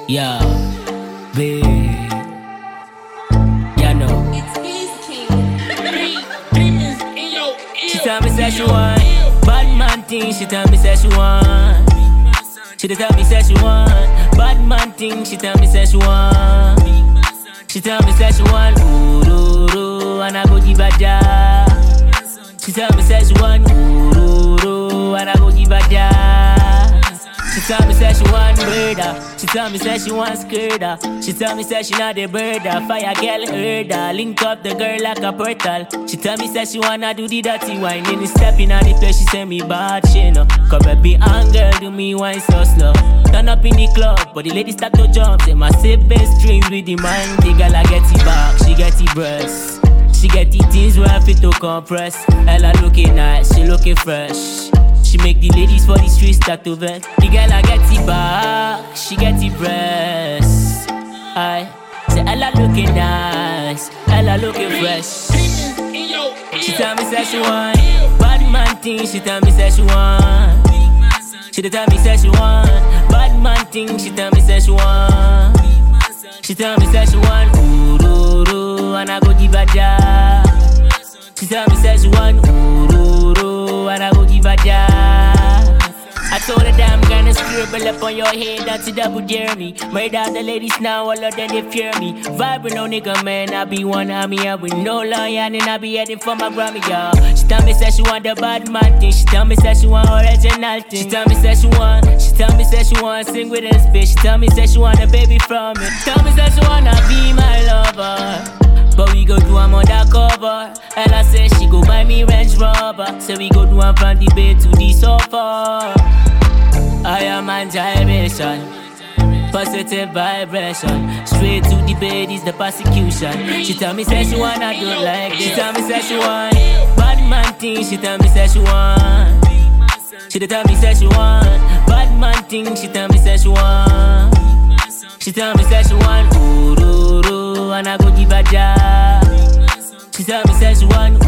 Yeah, babe. Yeah, no. She tell me say she want bad man thing. She tell me say she want. She tell me say she want bad man thing. She tell me say she want. She tell me say she want ooh, and I go give her job. She tell me say she want ooh, and I go give her job. She tell me say she want murder. She tell me say she want skirter. She tell me say she not a birder. Fire girl herder. Link up the girl like a portal. She tell me say she wanna do the dirty wine. Then stepping on the place she say me bad she no. Come baby and girl do me wine so slow. Turn up in the club but the ladies start to jump. Say my sip best strings with the man. The girl I get it back. She get it breasts. She get the things where I fit to compress. Ella looking nice. She looking fresh. She make the ladies for the streets start to vent. The girl I get it back, she get it breasts. I say Ella looking nice, Ella looking fresh. She tell me say she want bad man thing. She tell me say she want. She tell me say she want bad man thing. She tell me say she want. She tell me say she want ooh, and I go give her job. She tell me say she want ooh, and I go give her job. I told her that I'm gonna scribble up on your head until double dare me. Murder the ladies now, all of them they fear me. Vibrant no nigga man, I be one of me. I with no lawyer and I be heading for my Grammy, y'all. She tell me say she want the bad man thing. She tell me say she want original thing. She tell me say she want. She tell me say she want sing with this bitch. She tell me say she want a baby from me. Tell me say she wanna be my lover. But we go do 'em undercover. Ella say she go buy me Range Rover. So we go do 'em from the bed to the sofa. I am on gyration, positive vibration. Straight to the bed is the persecution. She tell me say she wanna do it like this. She tell me say she want bad man thing. She tell me say she want. She tell me say she want bad man thing. She tell me say she want. She tell me say she want ooh, and I go give her job. She tell me say she want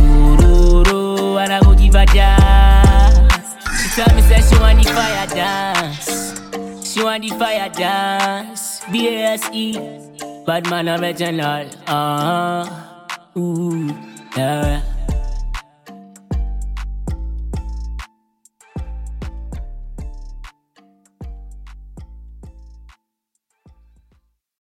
ooh, and I go give her job. She tell me say she want the fire dance. She want the fire dance. BASE, bad man original. Ooh, yeah.